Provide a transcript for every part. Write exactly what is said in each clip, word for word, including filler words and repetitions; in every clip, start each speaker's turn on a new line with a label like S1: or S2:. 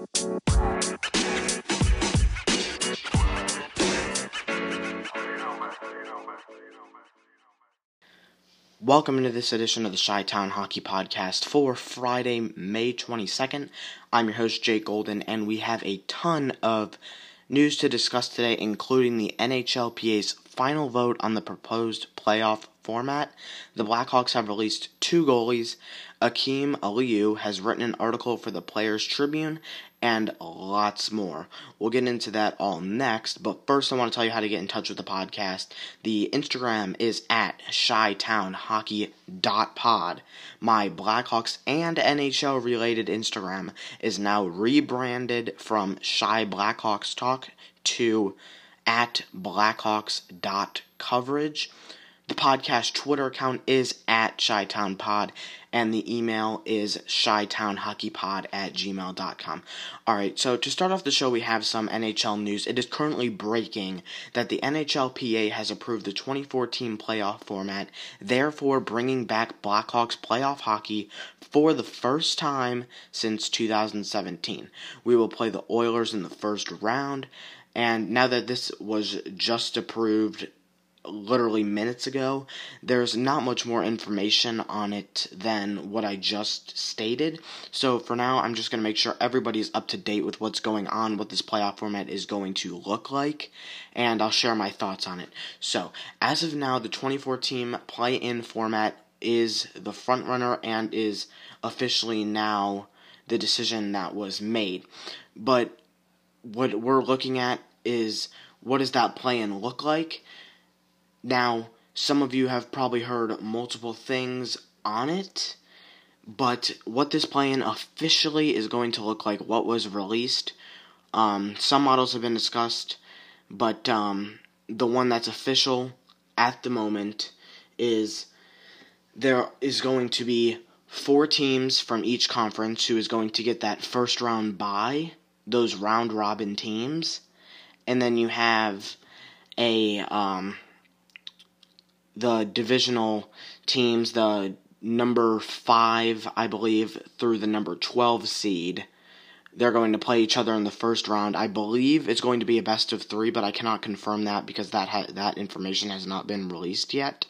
S1: Welcome to this edition of the Chi-Town Hockey Podcast for Friday, May twenty-second. I'm your host, Jake Golden, and we have a ton of news to discuss today, including the N H L P A's final vote on the proposed playoff format. The Blackhawks have released two goalies. Akim Aliu has written an article for the Players Tribune, and lots more. We'll get into that all next, but first I want to tell you how to get in touch with the podcast. The Instagram is at chi town hockey dot pod. My Blackhawks and N H L related Instagram is now rebranded from Chi Blackhawks Talk to at blackhawks dot coverage. The podcast Twitter account is at ChiTownPod, and the email is chi town hockey pod at gmail dot com. Alright, so to start off the show, we have some N H L news. It is currently breaking that the N H L P A has approved the twenty fourteen playoff format, therefore bringing back Blackhawks playoff hockey for the first time since two thousand seventeen. We will play the Oilers in the first round, and now that this was just approved literally minutes ago, there's not much more information on it than what I just stated. So for now, I'm just going to make sure everybody's up to date with what's going on, what this playoff format is going to look like, and I'll share my thoughts on it. So, as of now, the twenty-four team play-in format is the front runner and is officially now the decision that was made. But what we're looking at is, what does that play-in look like? Now, some of you have probably heard multiple things on it, but what this play-in officially is going to look like, what was released, um, some models have been discussed, but um, the one that's official at the moment is there is going to be four teams from each conference who is going to get that first round bye, those round-robin teams, and then you have a um, the divisional teams, the number five, I believe, through the number twelve seed. They're going to play each other in the first round. I believe it's going to be a best of three, but I cannot confirm that because that ha- that information has not been released yet.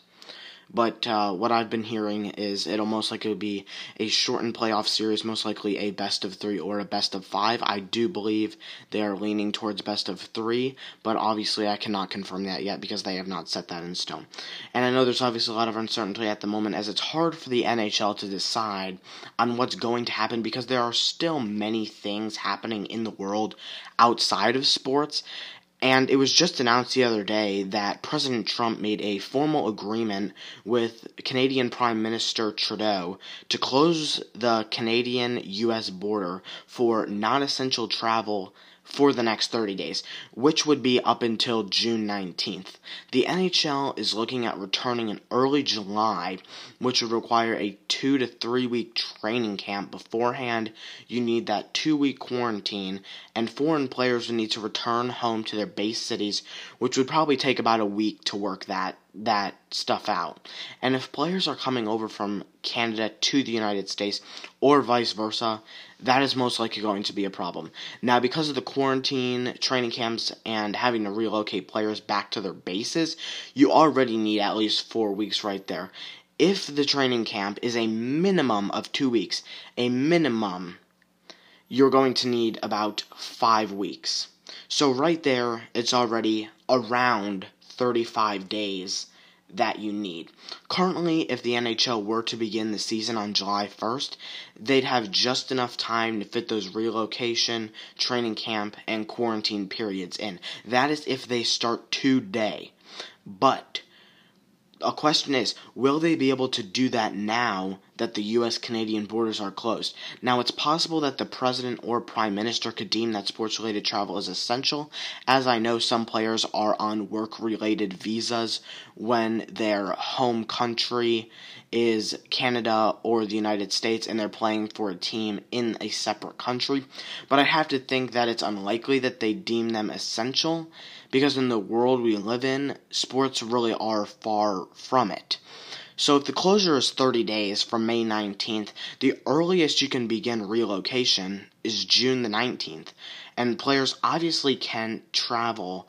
S1: But uh, what I've been hearing is it'll most likely be a shortened playoff series, most likely a best of three or a best of five. I do believe they are leaning towards best of three, but obviously I cannot confirm that yet because they have not set that in stone. And I know there's obviously a lot of uncertainty at the moment, as it's hard for the N H L to decide on what's going to happen because there are still many things happening in the world outside of sports. And it was just announced the other day that President Trump made a formal agreement with Canadian Prime Minister Trudeau to close the Canadian-U S border for non-essential travel for the next thirty days, which would be up until June nineteenth. The N H L is looking at returning in early July, which would require a two to three week training camp beforehand. You need that two week quarantine, and foreign players would need to return home to their base cities, which would probably take about a week to work that that stuff out. And if players are coming over from Canada to the United States, or vice versa, that is most likely going to be a problem. Now, because of the quarantine, training camps, and having to relocate players back to their bases, you already need at least four weeks right there. If the training camp is a minimum of two weeks, a minimum, you're going to need about five weeks. So right there, it's already around thirty-five days that you need. Currently, if the N H L were to begin the season on July first, they'd have just enough time to fit those relocation, training camp, and quarantine periods in. That is if they start today. But a question is, will they be able to do that now that the U S Canadian borders are closed? Now, it's possible that the president or prime minister could deem that sports-related travel is essential, as I know some players are on work-related visas when their home country is Canada or the United States and they're playing for a team in a separate country. But I have to think that it's unlikely that they deem them essential, because in the world we live in, sports really are far from it. So if the closure is thirty days from May nineteenth, the earliest you can begin relocation is June the nineteenth. And players obviously can travel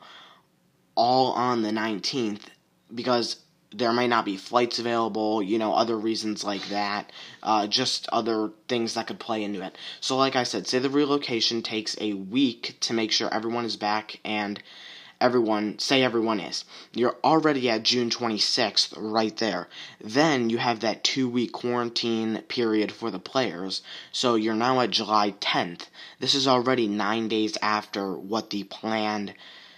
S1: all on the nineteenth because there might not be flights available, you know, other reasons like that, uh, just other things that could play into it. So like I said, say the relocation takes a week to make sure everyone is back and everyone, say everyone is. You're already at June twenty-sixth right there. Then you have that two-week quarantine period for the players, so you're now at July tenth. This is already nine days after what the planned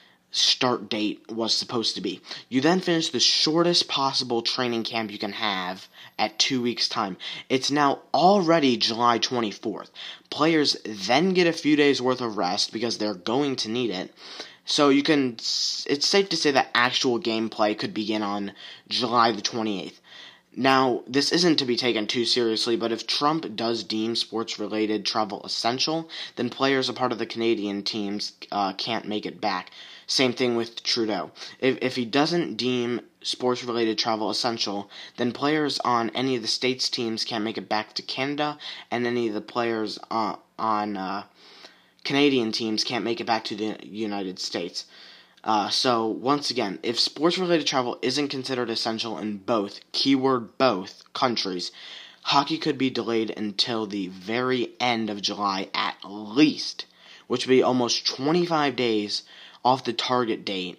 S1: start date was supposed to be. You then finish the shortest possible training camp you can have at two weeks' time. It's now already July twenty-fourth. Players then get a few days worth of rest because they're going to need it. So you can, it's safe to say that actual gameplay could begin on July the twenty-eighth. Now, this isn't to be taken too seriously, but if Trump does deem sports-related travel essential, then players a part of the Canadian teams uh, can't make it back. Same thing with Trudeau. If if he doesn't deem sports-related travel essential, then players on any of the States teams can't make it back to Canada, and any of the players uh, on uh, Canadian teams can't make it back to the United States. Uh, so, once again, if sports-related travel isn't considered essential in both, keyword both, countries, hockey could be delayed until the very end of July at least, which would be almost twenty-five days off the target date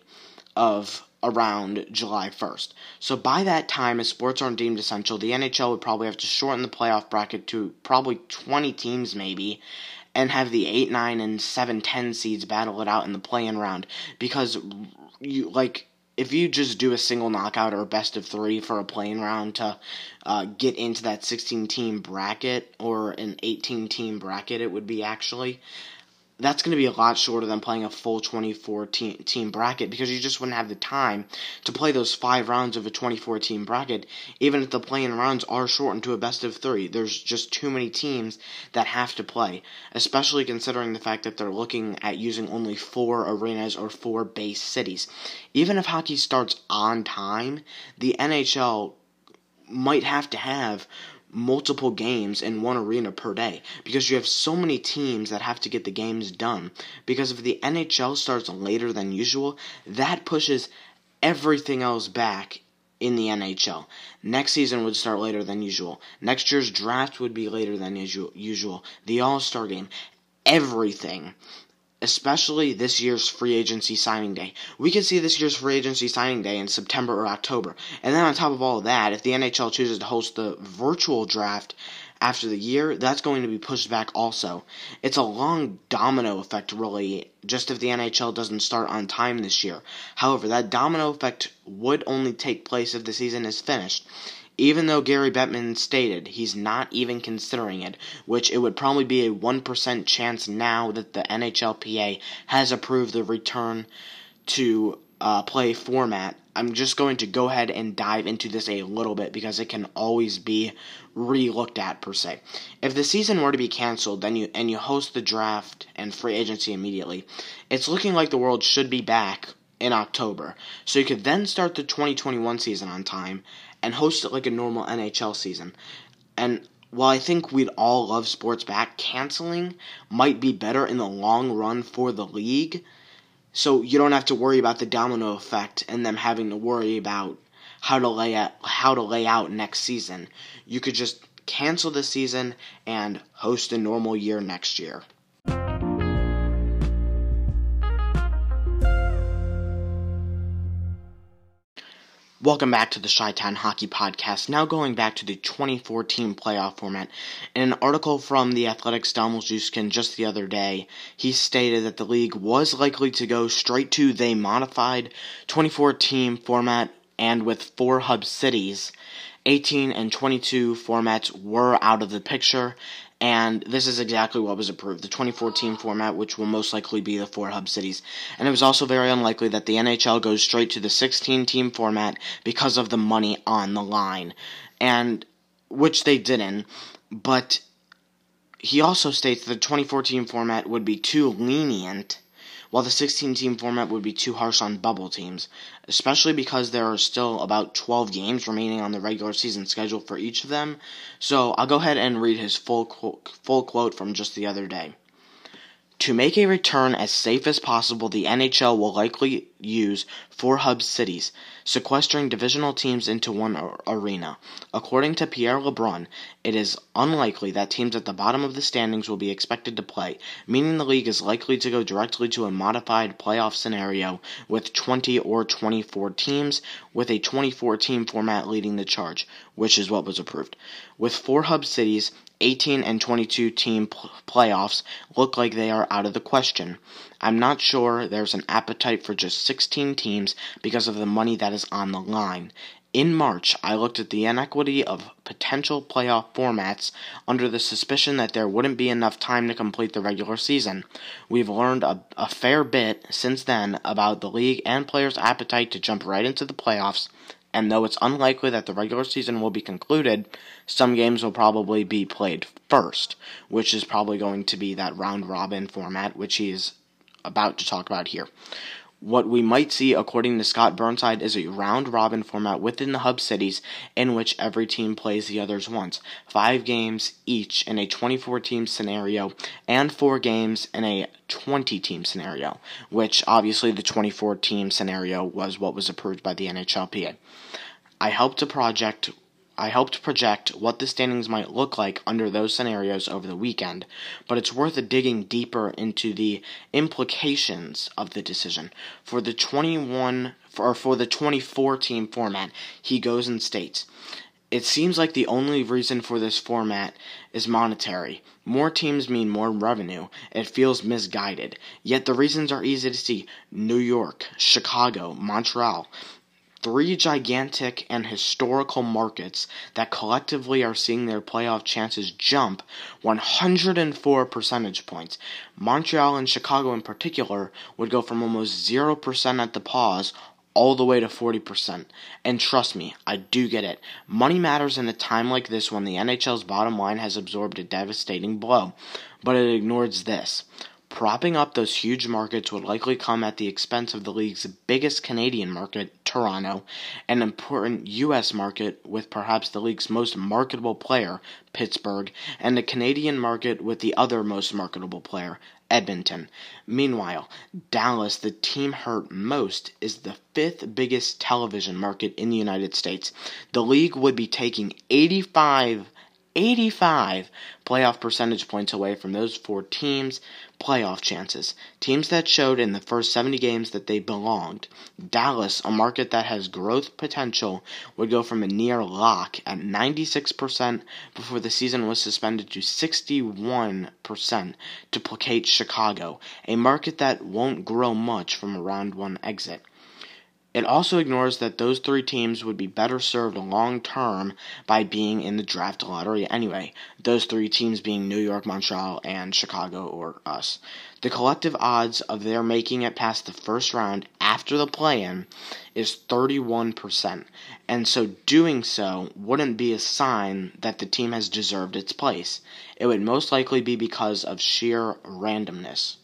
S1: of around July first. So by that time, if sports aren't deemed essential, the N H L would probably have to shorten the playoff bracket to probably twenty teams maybe, and have the eight, nine, and seven, ten seeds battle it out in the play-in round. Because, you like, if you just do a single knockout or a best of three for a play-in round to uh, get into that sixteen-team bracket, or an eighteen-team bracket it would be actually, that's going to be a lot shorter than playing a full twenty-four team bracket, because you just wouldn't have the time to play those five rounds of a twenty-four team bracket, even if the play-in rounds are shortened to a best of three. There's just too many teams that have to play, especially considering the fact that they're looking at using only four arenas or four base cities. Even if hockey starts on time, the N H L might have to have multiple games in one arena per day, because you have so many teams that have to get the games done. Because if the N H L starts later than usual, that pushes everything else back in the N H L. Next season would start later than usual. Next year's draft would be later than usual. The All-Star game. Everything. Especially this year's free agency signing day. We could see this year's free agency signing day in September or October. And then on top of all of that, if the N H L chooses to host the virtual draft after the year, that's going to be pushed back also. It's a long domino effect, really, just if the N H L doesn't start on time this year. However, that domino effect would only take place if the season is finished. Even though Gary Bettman stated he's not even considering it, which it would probably be a one percent chance now that the N H L P A has approved the return to uh, play format. I'm just going to go ahead and dive into this a little bit because it can always be re-looked at per se. If the season were to be canceled then you and you host the draft and free agency immediately, it's looking like the world should be back in October. So you could then start the twenty twenty-one season on time and host it like a normal N H L season. And while I think we'd all love sports back, canceling might be better in the long run for the league, so you don't have to worry about the domino effect and them having to worry about how to lay out, how to lay out next season. You could just cancel the season and host a normal year next year. Welcome back to the Chi-Town Hockey Podcast. Now going back to the twenty-four team playoff format. In an article from The Athletic's Dom Luszczyszyn just the other day, he stated that the league was likely to go straight to the modified twenty-four team format, and with four hub cities, eighteen and twenty-two formats were out of the picture, and this is exactly what was approved, the twenty-four team format, which will most likely be the four hub cities. And it was also very unlikely that the N H L goes straight to the sixteen team format because of the money on the line, and which they didn't. But he also states that the twenty-four team format would be too lenient while the sixteen-team format would be too harsh on bubble teams, especially because there are still about twelve games remaining on the regular season schedule for each of them. So I'll go ahead and read his full qu- full quote from just the other day. To make a return as safe as possible, the N H L will likely use four hub cities, sequestering divisional teams into one ar- arena. According to Pierre LeBrun, it is unlikely that teams at the bottom of the standings will be expected to play, meaning the league is likely to go directly to a modified playoff scenario with twenty or twenty-four teams, with a twenty-four team format leading the charge, which is what was approved. With four hub cities, eighteen and twenty-two team pl- playoffs look like they are out of the question. I'm not sure there's an appetite for just sixteen teams because of the money that is on the line. In March, I looked at the inequity of potential playoff formats under the suspicion that there wouldn't be enough time to complete the regular season. We've learned a, a fair bit since then about the league and players' appetite to jump right into the playoffs, and though it's unlikely that the regular season will be concluded, some games will probably be played first, which is probably going to be that round-robin format, which he is about to talk about here. What we might see, according to Scott Burnside, is a round-robin format within the hub cities in which every team plays the others once. Five games each in a twenty-four team scenario, and four games in a twenty team scenario, which obviously the twenty-four team scenario was what was approved by the N H L P A. I helped to project I helped project what the standings might look like under those scenarios over the weekend, but it's worth digging deeper into the implications of the decision. For the twenty-one or for the twenty-four team format, he goes and states, "It seems like the only reason for this format is monetary. More teams mean more revenue. It feels misguided. Yet the reasons are easy to see. New York, Chicago, Montreal. Three gigantic and historical markets that collectively are seeing their playoff chances jump one hundred four percentage points. Montreal and Chicago in particular would go from almost zero percent at the pause all the way to forty percent. And trust me, I do get it. Money matters in a time like this when the N H L's bottom line has absorbed a devastating blow. But it ignores this. Propping up those huge markets would likely come at the expense of the league's biggest Canadian market, Toronto, an important U S market with perhaps the league's most marketable player, Pittsburgh, and the Canadian market with the other most marketable player, Edmonton. Meanwhile, Dallas, the team hurt most, is the fifth biggest television market in the United States. The league would be taking eighty-five eighty-five playoff percentage points away from those four teams' playoff chances. Teams that showed in the first seventy games that they belonged. Dallas, a market that has growth potential, would go from a near lock at ninety-six percent before the season was suspended to sixty-one percent to placate Chicago, a market that won't grow much from a round one exit. It also ignores that those three teams would be better served long-term by being in the draft lottery anyway, those three teams being New York, Montreal, and Chicago, or us. The collective odds of their making it past the first round after the play-in is thirty-one percent, and so doing so wouldn't be a sign that the team has deserved its place. It would most likely be because of sheer randomness.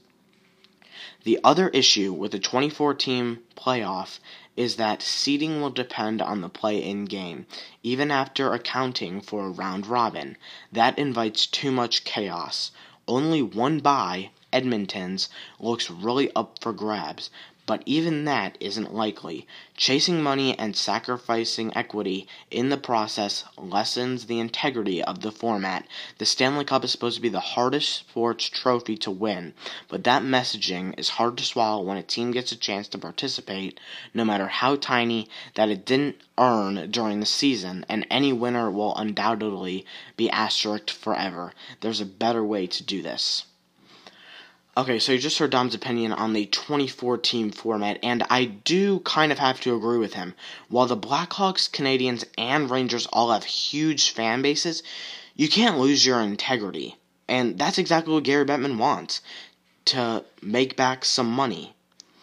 S1: The other issue with the twenty-four team playoff is that seeding will depend on the play-in game, even after accounting for a round robin. That invites too much chaos. Only one bye, Edmonton's, looks really up for grabs, but even that isn't likely. Chasing money and sacrificing equity in the process lessens the integrity of the format. The Stanley Cup is supposed to be the hardest sports trophy to win, but that messaging is hard to swallow when a team gets a chance to participate, no matter how tiny, that it didn't earn during the season, and any winner will undoubtedly be asterisked forever. There's a better way to do this. Okay, so you just heard Dom's opinion on the twenty-four team format, and I do kind of have to agree with him. While the Blackhawks, Canadiens, and Rangers all have huge fan bases, you can't lose your integrity. And that's exactly what Gary Bettman wants, to make back some money.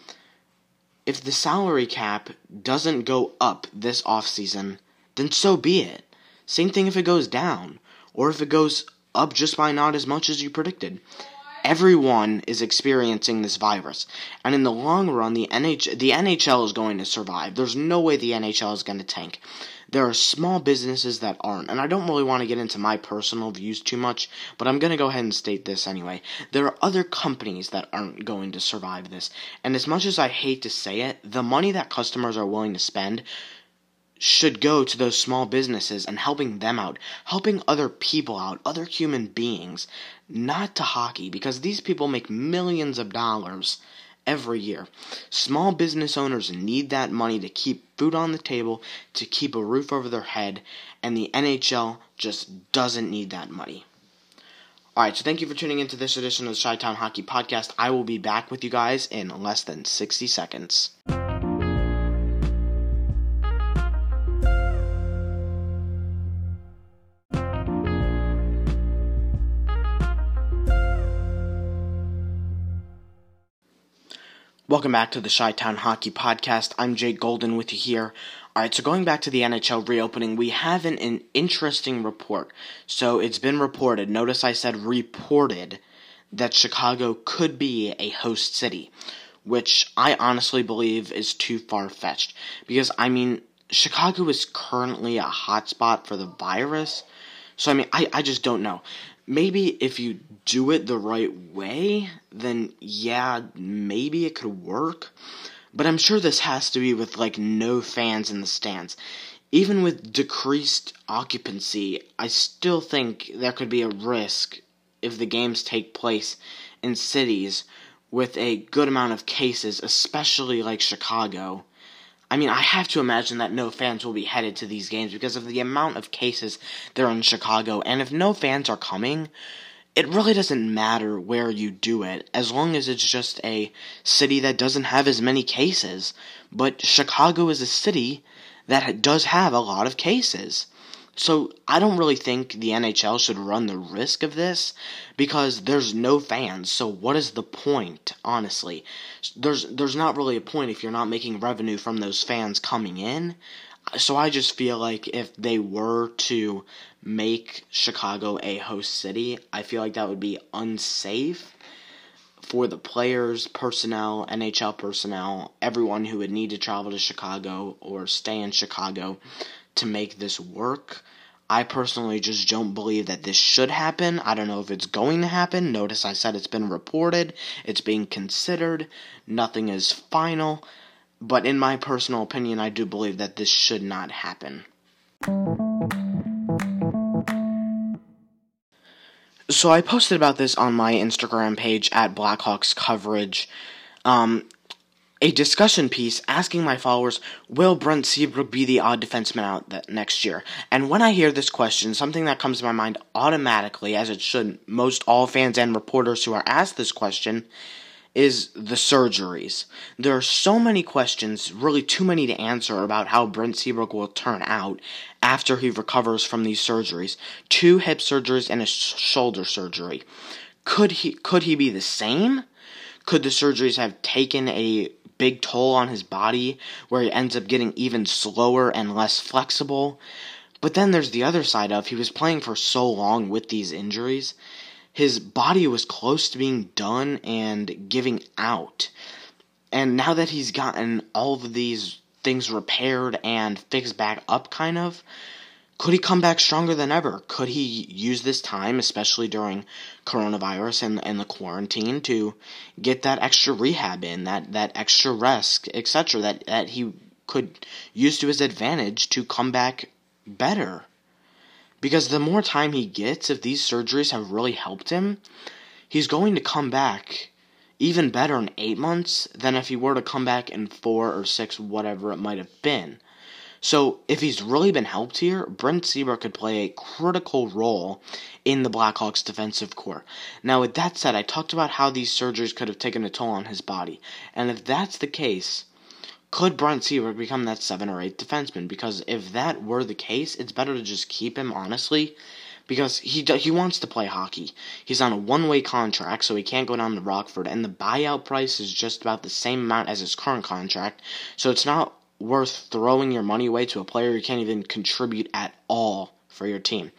S1: If the salary cap doesn't go up this offseason, then so be it. Same thing if it goes down, or if it goes up just by not as much as you predicted. Everyone is experiencing this virus, and in the long run, the N H the N H L is going to survive. There's no way the N H L is going to tank. There are small businesses that aren't, and I don't really want to get into my personal views too much, but I'm going to go ahead and state this anyway. There are other companies that aren't going to survive this, and as much as I hate to say it, the money that customers are willing to spend should go to those small businesses and helping them out, helping other people out, other human beings, not to hockey, because these people make millions of dollars every year. Small business owners need that money to keep food on the table, to keep a roof over their head, and the N H L just doesn't need that money. Alright, so thank you for tuning into this edition of the Chi-Town Hockey Podcast. I will be back with you guys in less than sixty seconds. Welcome back to the Chi-Town Hockey Podcast. I'm Jake Golden with you here. Alright, so going back to the N H L reopening, we have an, an interesting report. So it's been reported, notice I said reported, that Chicago could be a host city, which I honestly believe is too far-fetched. Because, I mean, Chicago is currently a hotspot for the virus, so I mean, I, I just don't know. Maybe if you do it the right way, then yeah, maybe it could work. But I'm sure this has to be with, like, no fans in the stands. Even with decreased occupancy, I still think there could be a risk if the games take place in cities with a good amount of cases, especially like Chicago. I mean, I have to imagine that no fans will be headed to these games because of the amount of cases there are in Chicago. And if no fans are coming, it really doesn't matter where you do it, as long as it's just a city that doesn't have as many cases. But Chicago is a city that does have a lot of cases. So I don't really think the N H L should run the risk of this because there's no fans. So what is the point, honestly? There's there's not really a point if you're not making revenue from those fans coming in. So I just feel like if they were to make Chicago a host city, I feel like that would be unsafe for the players, personnel, N H L personnel, everyone who would need to travel to Chicago or stay in Chicago to make this work. I personally just don't believe that this should happen. I don't know if it's going to happen. Notice I said it's been reported. It's being considered. Nothing is final. But in my personal opinion, I do believe that this should not happen. So I posted about this on my Instagram page at Blackhawks Coverage. Um... A discussion piece asking my followers, will Brent Seabrook be the odd defenseman out that next year? And when I hear this question, something that comes to my mind automatically, as it should most all fans and reporters who are asked this question, is the surgeries. There are so many questions, really too many to answer, about how Brent Seabrook will turn out after he recovers from these surgeries. Two hip surgeries and a sh- shoulder surgery. Could he, could he be the same? Could the surgeries have taken a big toll on his body, where he ends up getting even slower and less flexible? But then there's the other side of, he was playing for so long with these injuries, his body was close to being done and giving out. And now that he's gotten all of these things repaired and fixed back up, kind of, could he come back stronger than ever? Could he use this time, especially during coronavirus and, and the quarantine, to get that extra rehab in, that, that extra rest, et cetera, that, that he could use to his advantage to come back better? Because the more time he gets, if these surgeries have really helped him, he's going to come back even better in eight months than if he were to come back in four or six, whatever it might have been. So, if he's really been helped here, Brent Seabrook could play a critical role in the Blackhawks' defensive core. Now, with that said, I talked about how these surgeries could have taken a toll on his body. And if that's the case, could Brent Seabrook become that seven or eight defenseman? Because if that were the case, it's better to just keep him, honestly, because he he wants to play hockey. He's on a one-way contract, so he can't go down to Rockford, and the buyout price is just about the same amount as his current contract, so it's not worth throwing your money away to a player who can't even contribute at all for your team.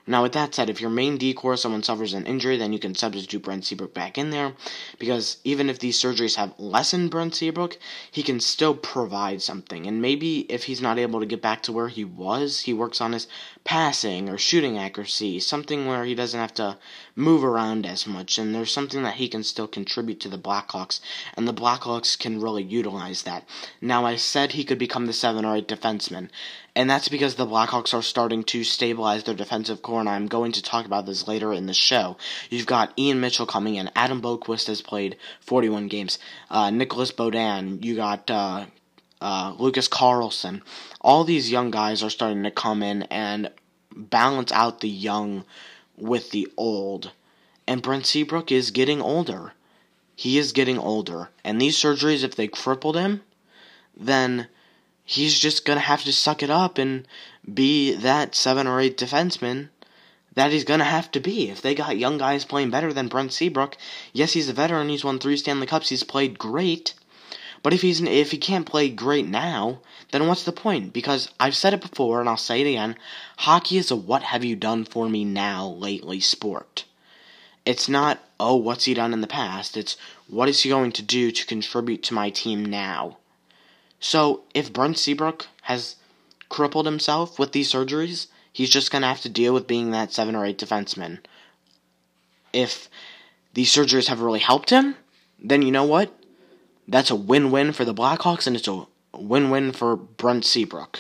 S1: Now, with that said, if your main decor, someone suffers an injury, then you can substitute Brent Seabrook back in there, because even if these surgeries have lessened Brent Seabrook, he can still provide something. And maybe if he's not able to get back to where he was, he works on his passing or shooting accuracy, something where he doesn't have to move around as much, and there's something that he can still contribute to the Blackhawks, and the Blackhawks can really utilize that. Now, I said he could become the seven or eight defenseman, and that's because the Blackhawks are starting to stabilize their defensive core, and I'm going to talk about this later in the show. You've got Ian Mitchell coming in. Adam Boqvist has played forty-one games. Uh, Nicholas Beaudin. You got uh, uh, Lucas Carlson. All these young guys are starting to come in and balance out the young with the old. And Brent Seabrook is getting older. He is getting older. And these surgeries, if they crippled him, then he's just going to have to suck it up and be that seven or eight defenseman that he's going to have to be. If they got young guys playing better than Brent Seabrook, yes, he's a veteran, he's won three Stanley Cups, he's played great, but if he's if he can't play great now, then what's the point? Because I've said it before, and I'll say it again, hockey is a what have you done for me now lately sport. It's not, oh, what's he done in the past, it's what is he going to do to contribute to my team now. So, if Brent Seabrook has crippled himself with these surgeries, he's just going to have to deal with being that seven or eight defenseman. If these surgeries have really helped him, then you know what? That's a win-win for the Blackhawks, and it's a win-win for Brent Seabrook.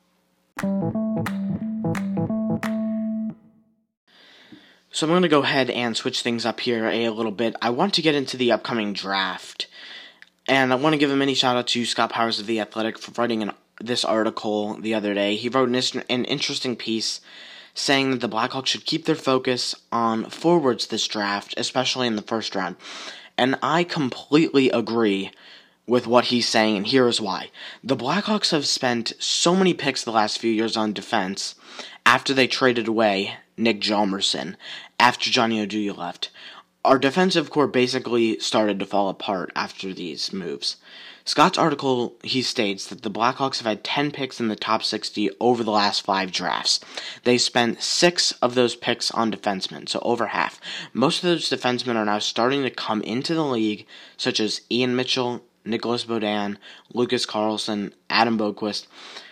S1: So I'm going to go ahead and switch things up here a little bit. I want to get into the upcoming draft. And I want to give a mini shout out to Scott Powers of The Athletic for writing an, this article the other day. He wrote an, an interesting piece saying that the Blackhawks should keep their focus on forwards this draft, especially in the first round. And I completely agree with what he's saying, and here is why. The Blackhawks have spent so many picks the last few years on defense after they traded away Nick Hjalmarsson, after Johnny Oduya left. Our defensive core basically started to fall apart after these moves. Scott's article, he states that the Blackhawks have had ten picks in the top sixty over the last five drafts. They spent six of those picks on defensemen, so over half. Most of those defensemen are now starting to come into the league, such as Ian Mitchell, Nicholas Beaudin, Lucas Carlson, Adam Boqvist.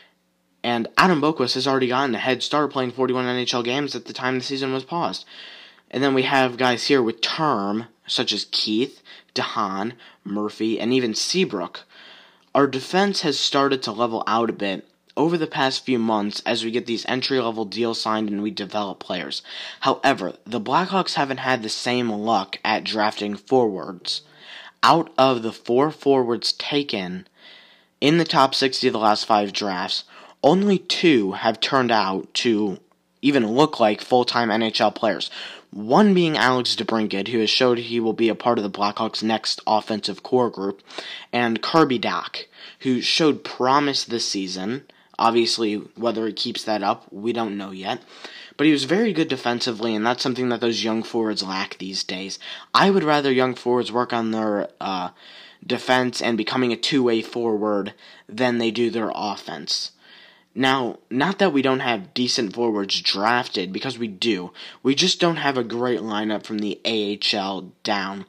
S1: And Adam Boqvist has already gotten a head start playing forty-one N H L games at the time the season was paused. And then we have guys here with term, such as Keith, DeHaan, Murphy, and even Seabrook. Our defense has started to level out a bit over the past few months as we get these entry-level deals signed and we develop players. However, the Blackhawks haven't had the same luck at drafting forwards. Out of the four forwards taken in the top sixty of the last five drafts, only two have turned out to even look like full-time N H L players. One being Alex DeBrincat, who has showed he will be a part of the Blackhawks' next offensive core group, and Kirby Dach, who showed promise this season. Obviously, whether he keeps that up, we don't know yet. But he was very good defensively, and that's something that those young forwards lack these days. I would rather young forwards work on their uh, defense and becoming a two-way forward than they do their offense. Now, not that we don't have decent forwards drafted, because we do. We just don't have a great lineup from the A H L down.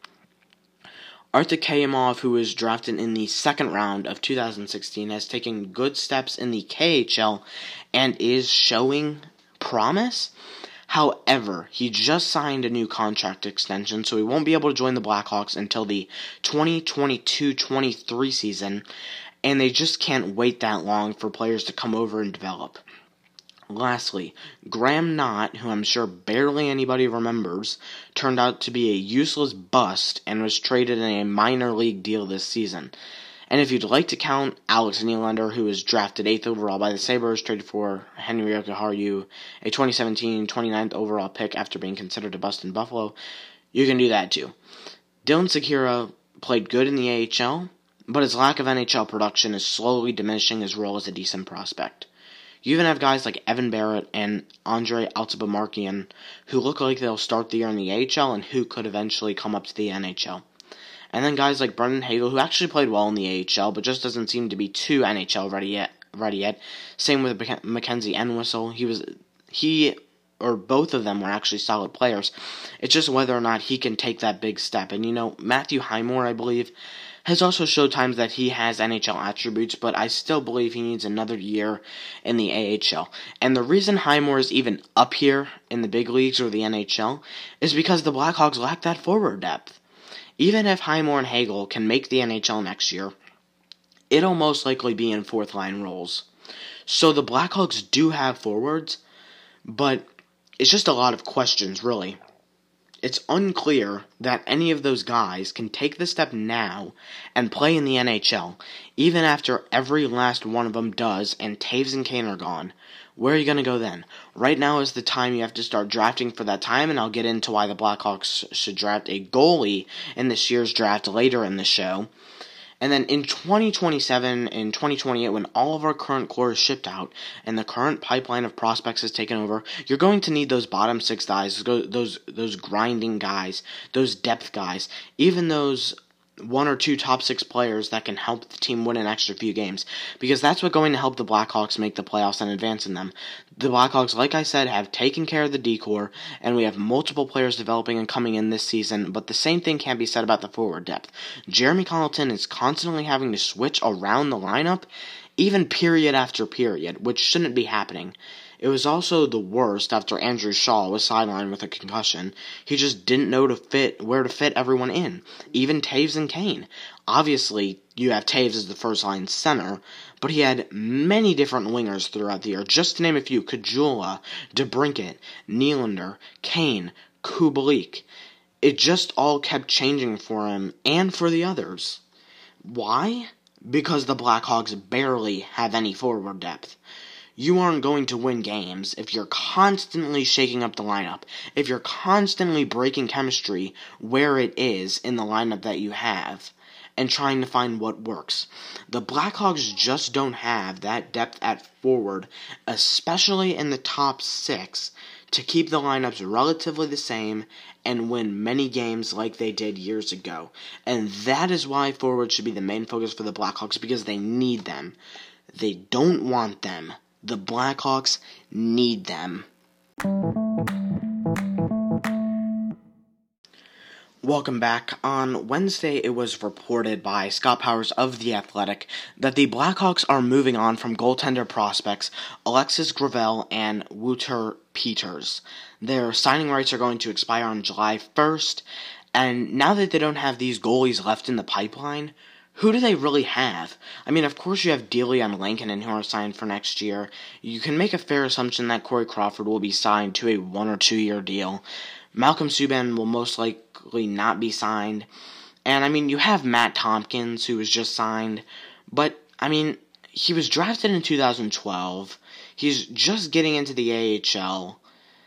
S1: Arthur Kayamov, who was drafted in the second round of two thousand sixteen, has taken good steps in the K H L and is showing promise. However, he just signed a new contract extension, so he won't be able to join the Blackhawks until the twenty twenty-two twenty-three season, and they just can't wait that long for players to come over and develop. Lastly, Graham Knott, who I'm sure barely anybody remembers, turned out to be a useless bust and was traded in a minor league deal this season. And if you'd like to count Alex Nylander, who was drafted eighth overall by the Sabres, traded for Henry Jokiharju, a twenty seventeen twenty-ninth overall pick after being considered a bust in Buffalo, you can do that too. Dylan Sikura played good in the A H L, but his lack of N H L production is slowly diminishing his role as a decent prospect. You even have guys like Evan Barrett and Andre Alcibamarkian who look like they'll start the year in the A H L and who could eventually come up to the N H L. And then guys like Brendan Hagel, who actually played well in the A H L, but just doesn't seem to be too N H L ready yet. Ready yet. Same with Mackenzie Entwistle. He was he or both of them were actually solid players. It's just whether or not he can take that big step. And, you know, Matthew Highmore, I believe, has also showed times that he has N H L attributes, but I still believe he needs another year in the A H L. And the reason Highmore is even up here in the big leagues or the N H L is because the Blackhawks lack that forward depth. Even if Highmore and Hagel can make the N H L next year, it'll most likely be in fourth-line roles. So the Blackhawks do have forwards, but it's just a lot of questions, really. It's unclear that any of those guys can take the step now and play in the N H L, even after every last one of them does and Toews and Kane are gone. Where are you going to go then? Right now is the time you have to start drafting for that time, and I'll get into why the Blackhawks should draft a goalie in this year's draft later in the show. And then in twenty twenty-seven and twenty twenty-eight, when all of our current core is shipped out and the current pipeline of prospects is taken over, you're going to need those bottom six guys, those those grinding guys, those depth guys, even those one or two top six players that can help the team win an extra few games, because that's what's going to help the Blackhawks make the playoffs and advance in them. The Blackhawks, like I said, have taken care of the D-core, and we have multiple players developing and coming in this season, but the same thing can't be said about the forward depth. Jeremy Colleton is constantly having to switch around the lineup, even period after period, which shouldn't be happening. It was also the worst after Andrew Shaw was sidelined with a concussion. He just didn't know to fit where to fit everyone in, even Toews and Kane. Obviously, you have Toews as the first-line center, but he had many different wingers throughout the year. Just to name a few, Kajula, DeBrincat, Nylander, Kane, Kubalik. It just all kept changing for him and for the others. Why? Because the Blackhawks barely have any forward depth. You aren't going to win games if you're constantly shaking up the lineup, if you're constantly breaking chemistry where it is in the lineup that you have, and trying to find what works. The Blackhawks just don't have that depth at forward, especially in the top six, to keep the lineups relatively the same and win many games like they did years ago. And that is why forward should be the main focus for the Blackhawks, because they need them. They don't want them. The Blackhawks need them. Welcome back. On Wednesday, it was reported by Scott Powers of The Athletic that the Blackhawks are moving on from goaltender prospects Alexis Gravel and Wouter Peters. Their signing rights are going to expire on July first, and now that they don't have these goalies left in the pipeline, who do they really have? I mean, of course you have Delia and Lankinen who are signed for next year. You can make a fair assumption that Corey Crawford will be signed to a one or two year deal. Malcolm Subban will most likely not be signed. And, I mean, you have Matt Tompkins, who was just signed. But, I mean, he was drafted in two thousand twelve. He's just getting into the A H L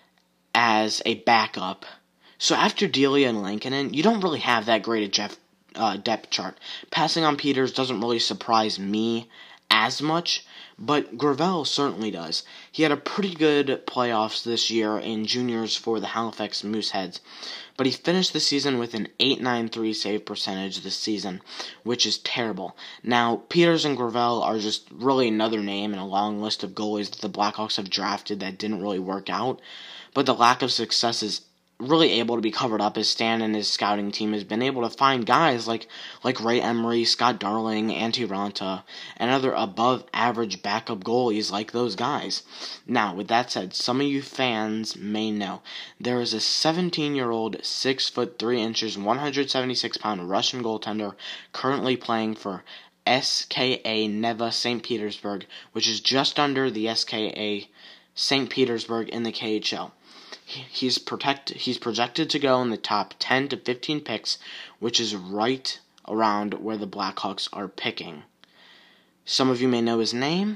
S1: as a backup. So after Delia and Lankinen, you don't really have that great a Jeff Uh, depth chart. Passing on Peters doesn't really surprise me as much, but Gravel certainly does. He had a pretty good playoffs this year in juniors for the Halifax Mooseheads, but he finished the season with an eight ninety-three save percentage this season, which is terrible. Now, Peters and Gravel are just really another name in a long list of goalies that the Blackhawks have drafted that didn't really work out, but the lack of success is really able to be covered up as Stan and his scouting team has been able to find guys like like Ray Emery, Scott Darling, Antti Ranta, and other above-average backup goalies like those guys. Now, with that said, some of you fans may know there is a seventeen-year-old, six foot three inches, one hundred seventy-six pound Russian goaltender currently playing for S K A Neva Saint Petersburg, which is just under the S K A Saint Petersburg in the K H L. He's protect, he's projected to go in the top ten to fifteen picks, which is right around where the Blackhawks are picking. Some of you may know his name.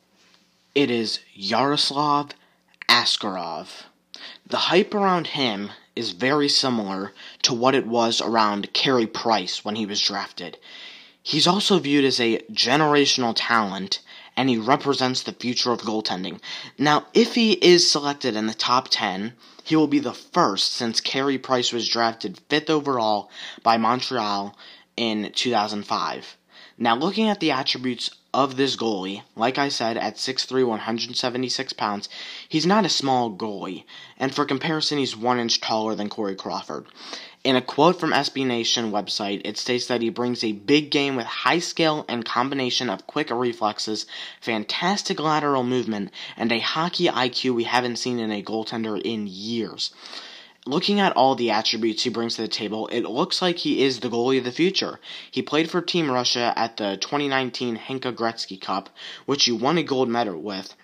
S1: It is Yaroslav Askarov. The hype around him is very similar to what it was around Carey Price when he was drafted. He's also viewed as a generational talent, and he represents the future of goaltending. Now, if he is selected in the top ten, he will be the first since Carey Price was drafted fifth overall by Montreal in two thousand five. Now, looking at the attributes of this goalie, like I said, at six three, one hundred seventy-six pounds, he's not a small goalie, and for comparison, he's one inch taller than Corey Crawford. In a quote from S B Nation website, it states that he brings a big game with high skill and combination of quick reflexes, fantastic lateral movement, and a hockey I Q we haven't seen in a goaltender in years. Looking at all the attributes he brings to the table, it looks like he is the goalie of the future. He played for Team Russia at the twenty nineteen Henka Gretzky Cup, which he won a gold medal with,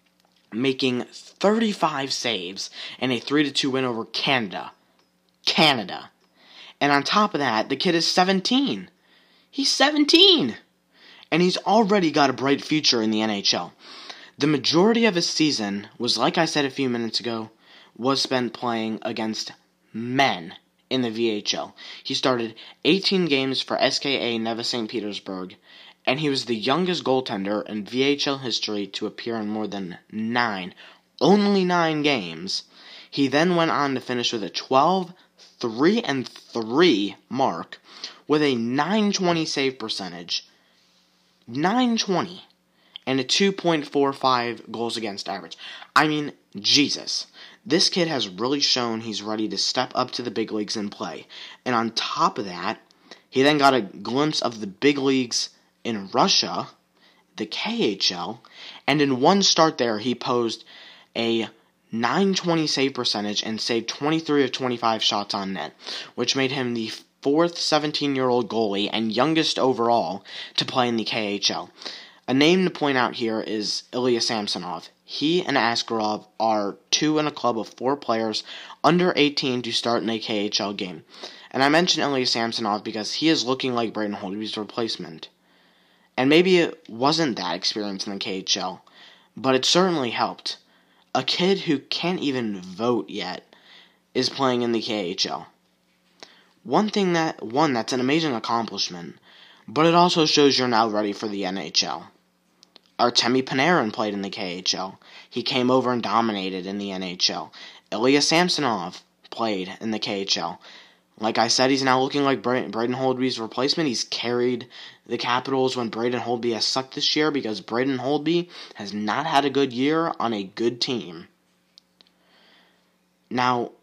S1: making thirty-five saves and a three to two win over Canada. Canada. And on top of that, the kid is seventeen. He's seventeen! And he's already got a bright future in the N H L. The majority of his season was, like I said a few minutes ago, was spent playing against men in the V H L. He started eighteen games for S K A Neva Saint Petersburg, and he was the youngest goaltender in V H L history to appear in more than nine, only nine games. He then went on to finish with a twelve, three, and three mark with a nine twenty save percentage, nine twenty, and a two point four five goals against average. I mean, Jesus. This kid has really shown he's ready to step up to the big leagues and play. And on top of that, he then got a glimpse of the big leagues in Russia, the K H L, and in one start there, he posed a nine twenty save percentage and saved twenty-three of twenty-five shots on net, which made him the fourth seventeen-year-old goalie and youngest overall to play in the K H L. A name to point out here is Ilya Samsonov. He and Askarov are two in a club of four players under eighteen to start in a K H L game. And I mention Ilya Samsonov because he is looking like Braden Holtby's replacement. And maybe it wasn't that experience in the K H L, but it certainly helped. A kid who can't even vote yet is playing in the K H L. One thing that, one, that's an amazing accomplishment, but it also shows you're now ready for the N H L. Artemi Panarin played in the K H L. He came over and dominated in the N H L. Ilya Samsonov played in the K H L. Like I said, he's now looking like Bra- Braden Holtby's replacement. He's carried the Capitals when Braden Holtby has sucked this year because Braden Holtby has not had a good year on a good team. Now,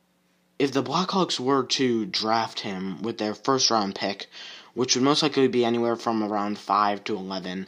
S1: if the Blackhawks were to draft him with their first round pick, which would most likely be anywhere from around five to eleven,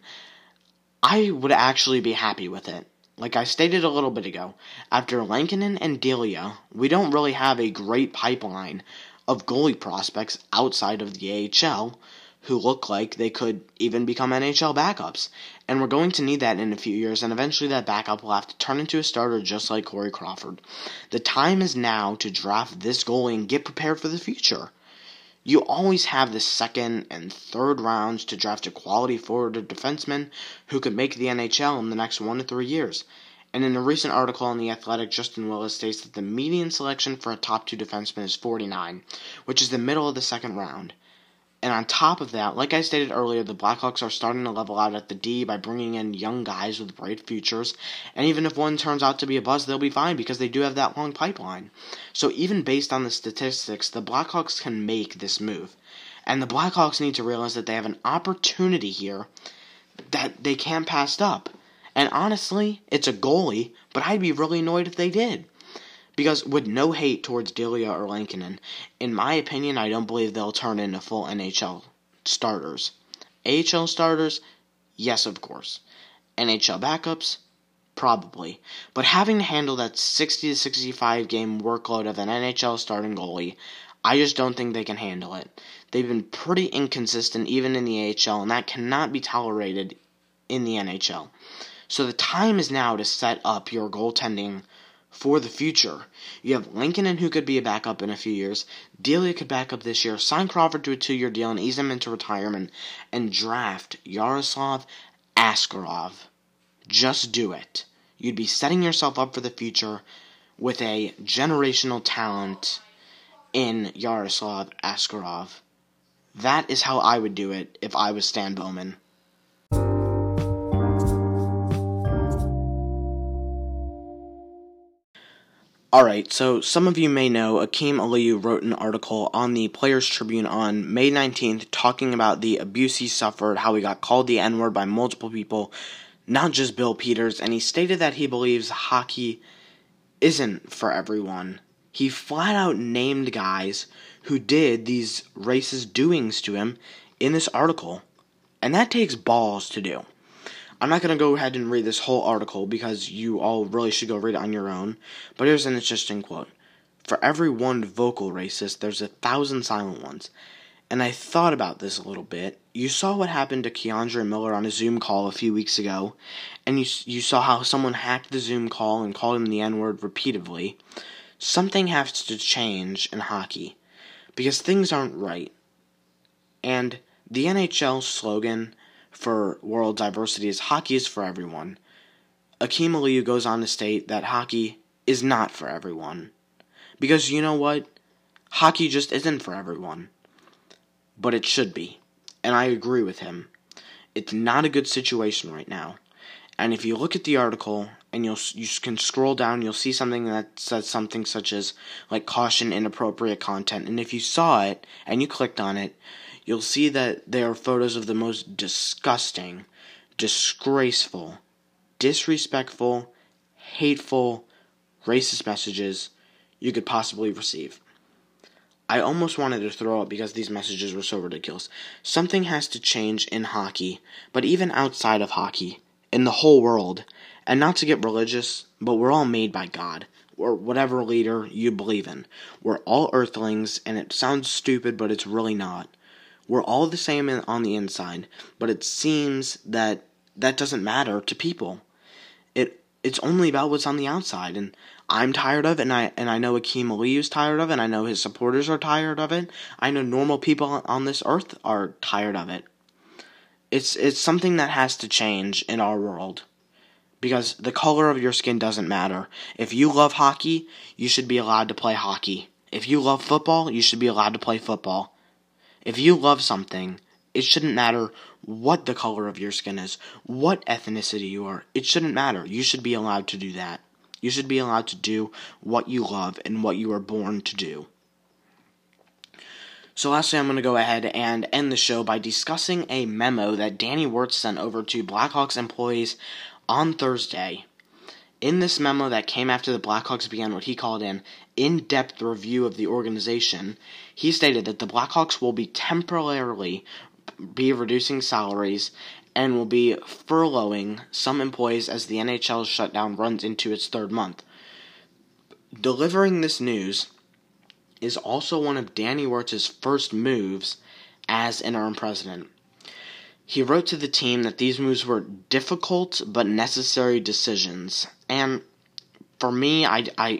S1: I would actually be happy with it. Like I stated a little bit ago, after Lankinen and Delia, we don't really have a great pipeline of goalie prospects outside of the A H L who look like they could even become N H L backups. And we're going to need that in a few years, and eventually that backup will have to turn into a starter just like Corey Crawford. The time is now to draft this goalie and get prepared for the future. You always have the second and third rounds to draft a quality forward or defenseman who could make the N H L in the next one to three years. And in a recent article on The Athletic, Justin Willis states that the median selection for a top two defenseman is forty-nine, which is the middle of the second round. And on top of that, like I stated earlier, the Blackhawks are starting to level out at the D by bringing in young guys with bright futures. And even if one turns out to be a bust, they'll be fine because they do have that long pipeline. So even based on the statistics, the Blackhawks can make this move. And the Blackhawks need to realize that they have an opportunity here that they can't pass up. And honestly, it's a goalie, but I'd be really annoyed if they did. Because with no hate towards Delia or Lankinen, in my opinion, I don't believe they'll turn into full N H L starters. A H L starters? Yes, of course. N H L backups? Probably. But having to handle that sixty to sixty-five game workload of an N H L starting goalie, I just don't think they can handle it. They've been pretty inconsistent even in the A H L, and that cannot be tolerated in the N H L. So the time is now to set up your goaltending for the future. You have Lankinen, who could be a backup in a few years. Delia could back up this year. Sign Crawford to a two-year deal and ease him into retirement. And draft Yaroslav Askarov. Just do it. You'd be setting yourself up for the future with a generational talent in Yaroslav Askarov. That is how I would do it if I was Stan Bowman. Alright, so some of you may know Akeem Aliyu wrote an article on the Players Tribune on May nineteenth talking about the abuse he suffered, how he got called the N-word by multiple people, not just Bill Peters, and he stated that he believes hockey isn't for everyone. He flat out named guys who did these racist doings to him in this article, and that takes balls to do. I'm not going to go ahead and read this whole article because you all really should go read it on your own, but here's an interesting quote. For every one vocal racist, there's a thousand silent ones. And I thought about this a little bit. You saw what happened to Keandre Miller on a Zoom call a few weeks ago, and you you saw how someone hacked the Zoom call and called him the N-word repeatedly. Something has to change in hockey, because things aren't right. And the N H L slogan for world diversity is hockey is for everyone. Akeem Aliyu goes on to state that hockey is not for everyone. Because you know what? Hockey just isn't for everyone. But it should be. And I agree with him. It's not a good situation right now. And if you look at the article and you'll you can scroll down, you'll see something that says something such as like caution inappropriate content. And if you saw it and you clicked on it, you'll see that there are photos of the most disgusting, disgraceful, disrespectful, hateful, racist messages you could possibly receive. I almost wanted to throw up because these messages were so ridiculous. Something has to change in hockey, but even outside of hockey, in the whole world. And not to get religious, but we're all made by God, or whatever leader you believe in. We're all earthlings, and it sounds stupid, but it's really not. We're all the same in, on the inside, but it seems that that doesn't matter to people. It it's only about what's on the outside, and I'm tired of it, and I and I know Akeem Aliyu's tired of it, and I know his supporters are tired of it. I know normal people on this earth are tired of it. It's it's something that has to change in our world, because the color of your skin doesn't matter. If you love hockey, you should be allowed to play hockey. If you love football, you should be allowed to play football. If you love something, it shouldn't matter what the color of your skin is, what ethnicity you are. It shouldn't matter. You should be allowed to do that. You should be allowed to do what you love and what you were born to do. So lastly, I'm going to go ahead and end the show by discussing a memo that Danny Wirtz sent over to Blackhawks employees on Thursday. In this memo that came after the Blackhawks began what he called an in-depth review of the organization, he stated that the Blackhawks will be temporarily be reducing salaries and will be furloughing some employees as the N H L's shutdown runs into its third month. Delivering this news is also one of Danny Wirtz's first moves as interim president. He wrote to the team that these moves were difficult but necessary decisions. And for me, I, I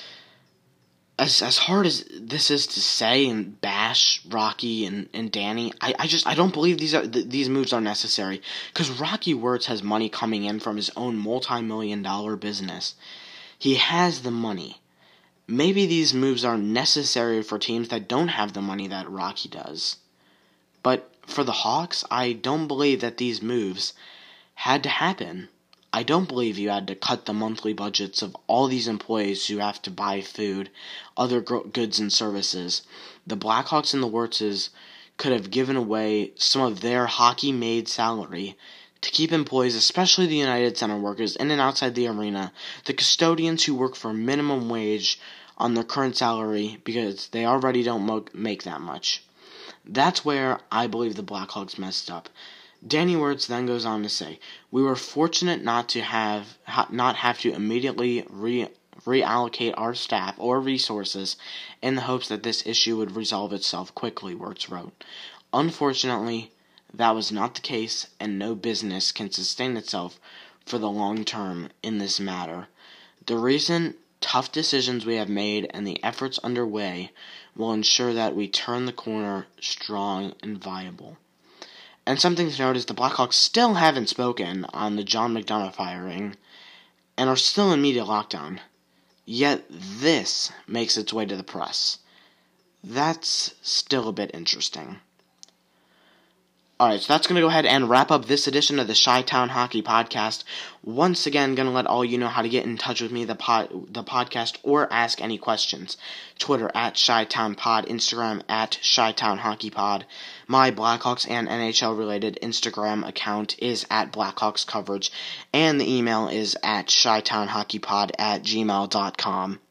S1: as as hard as this is to say and bash Rocky and, and Danny, I, I just I don't believe these are th- these moves are necessary, because Rocky Wirtz has money coming in from his own multi-million dollar business. He has the money. Maybe these moves are necessary for teams that don't have the money that Rocky does. But for the Hawks, I don't believe that these moves had to happen. I don't believe you had to cut the monthly budgets of all these employees who have to buy food, other goods and services. The Blackhawks and the Wirtzes could have given away some of their hockey-made salary to keep employees, especially the United Center workers, in and outside the arena, the custodians who work for minimum wage on their current salary because they already don't mo- make that much. That's where I believe the Blackhawks messed up. Danny Wirtz then goes on to say, "We were fortunate not to have ha- not have to immediately re- reallocate our staff or resources in the hopes that this issue would resolve itself quickly," Wirtz wrote. "Unfortunately, that was not the case, and no business can sustain itself for the long term in this matter. The recent tough decisions we have made and the efforts underway will ensure that we turn the corner strong and viable." And something to note is the Blackhawks still haven't spoken on the John McDonough firing and are still in media lockdown. Yet this makes its way to the press. That's still a bit interesting. Alright, so that's going to go ahead and wrap up this edition of the Chi-Town Hockey Podcast. Once again, going to let all you know how to get in touch with me, the pod, the podcast, or ask any questions. Twitter at Chi-Town Pod, Instagram at Chi-Town Hockey Pod. My Blackhawks and N H L-related Instagram account is at Blackhawks Coverage, and the email is at chi-townhockeypod at gmail dot com.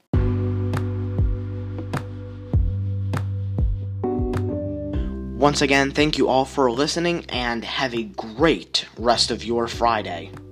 S1: Once again, thank you all for listening, and have a great rest of your Friday.